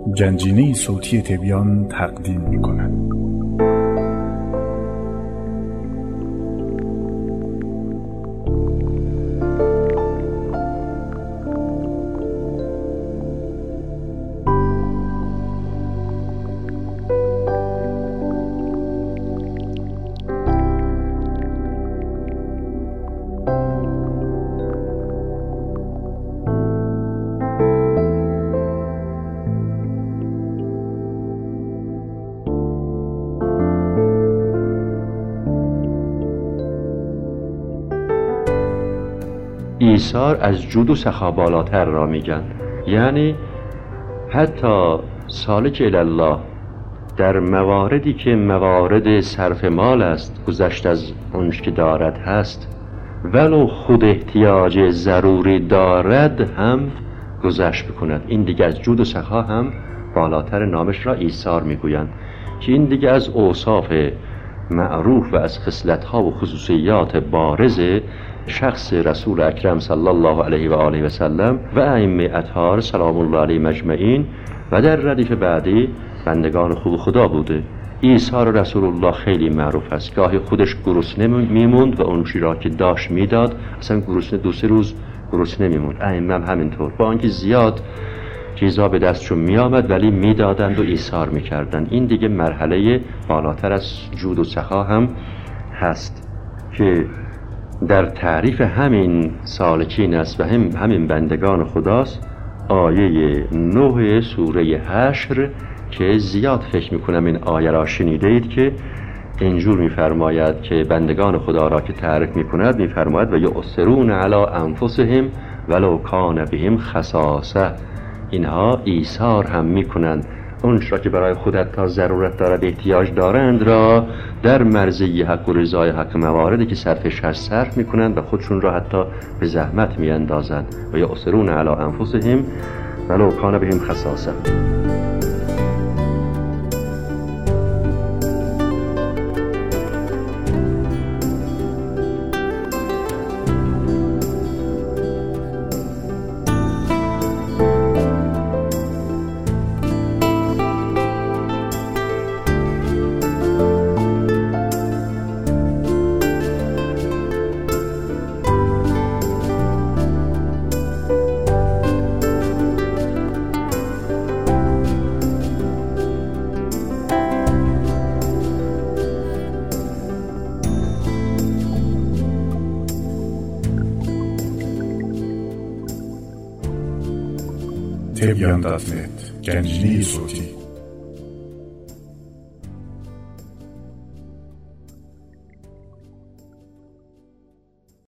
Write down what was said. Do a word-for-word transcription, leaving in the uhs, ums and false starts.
گنجینه صوتی تبیان تقدیم می‌کند. ایثار از جود و سخا بالاتر را میگن، یعنی حتی سالک الله در مواردی که موارد صرف مال است، گذشت از اونش که دارد هست، ولو خود احتیاج ضروری دارد هم گذشت بکند. این دیگه از جود و سخا هم بالاتر، نامش را ایثار میگویند که این دیگه از اوصاف معروف و از خصلت‌ها و خصوصیات بارز شخص رسول اکرم صلی الله علیه و آله و سلم و ائمه اطهار سلام الله علیهم اجمعین و در ردیف بعدی بندگان خوب خدا بوده. ایثار رسول الله خیلی معروف است. گاهی خودش گرسنه میموند و اون چیزی را که داشت میداد، اصلا گرسنه دو سه روز گرسنه میموند. ائمه هم همینطور، با اینکه زیاد چیزا به دستشون میآمد ولی میدادند و ایثار میکردند. این دیگه مرحله بالاتر از جود و سخا هم هست که در تعریف همین سالکین است و هم همین بندگان خداست. آیه نه سوره حشر که زیاد فکر میکنم این آیه را شنیده اید که اینجور میفرماید که بندگان خدا را که تعریف میکند میفرماید و یؤثرون علی انفسهم ولو کان بهم خصاصه، اینها ایثار هم میکنند اونش را که برای خودت تا ضرورت دارد احتیاج دارند را در مرزی حق و رضای حق مواردی که صرفش هست صرف میکنند و خودشون را حتی به زحمت میاندازند و یؤثرون علی انفسهم ولو کان بهم خصاصه. تبیان دات نت گنجینه صوتی